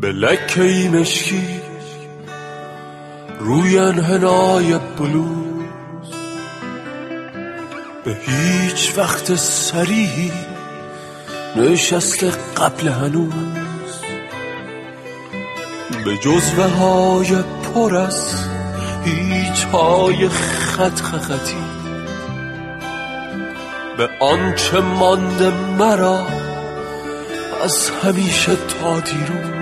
به لکه‌ای مشکی روی انحنای بلوز، به هیچ وقت سریحی نشسته قبل هنوز، به جزوه های پر از هیچ های خط خطی، به آنچه مانده مرا از همیشه تا دیروز.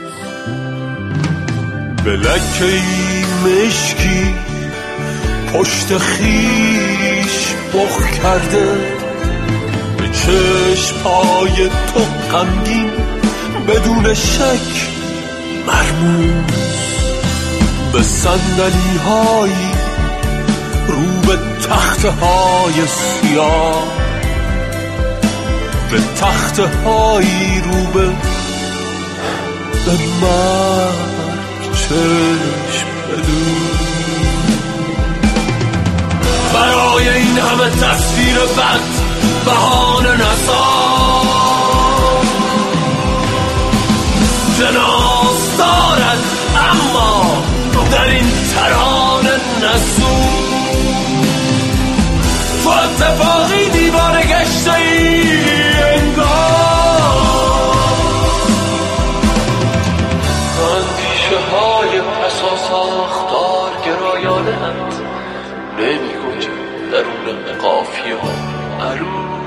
به لکه‌ای مشکی پشت خیش بخ کرده، به چشم‌های تو غمگین بدون شک مرموز، به صندلی‌هایی رو به تخته‌های سیاه، به تخته‌هایی رو به مرگ چشم بدون. برای این همه تصویر بد بهانه نساز، جناس دارد اما در این ترانه نسوز. تو اتفاقی دیوانه گشته ای انگار، اندیشه های پسا ساختار گرایانه اند، نمی گنجد درون قافیه ها عروض.